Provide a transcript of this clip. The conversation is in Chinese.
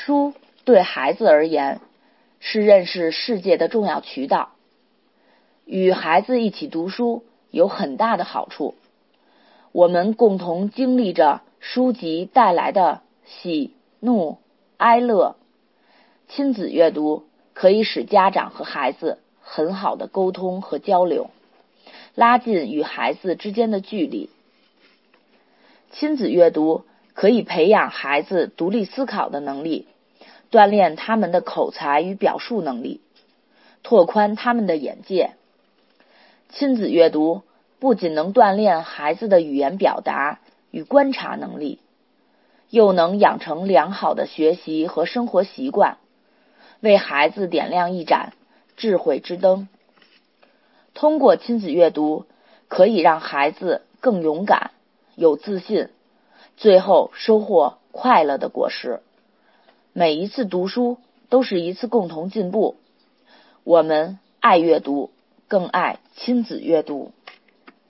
书对孩子而言是认识世界的重要渠道。与孩子一起读书有很大的好处，我们共同经历着书籍带来的喜怒哀乐。亲子阅读可以使家长和孩子很好的沟通和交流，拉近与孩子之间的距离。亲子阅读可以培养孩子独立思考的能力，锻炼他们的口才与表述能力，拓宽他们的眼界。亲子阅读不仅能锻炼孩子的语言表达与观察能力，又能养成良好的学习和生活习惯，为孩子点亮一盏智慧之灯。通过亲子阅读，可以让孩子更勇敢、有自信，最后收获快乐的果实。每一次读书都是一次共同进步。我们爱阅读，更爱亲子阅读。